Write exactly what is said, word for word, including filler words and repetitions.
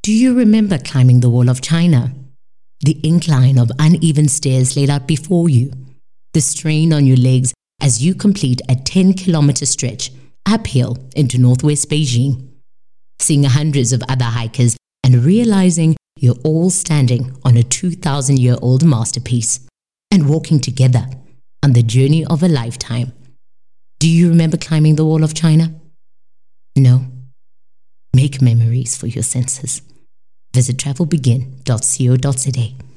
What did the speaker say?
Do you remember climbing the Wall of China? The incline of uneven stairs laid out before you, the strain on your legs as you complete a ten kilometer stretch uphill into northwest Beijing, seeing hundreds of other hikers and realizing you're all standing on a two thousand year old masterpiece and walking together on the journey of a lifetime. Do you remember climbing the Wall of China? No? Make memories for your senses. Visit travel begin dot co dot za.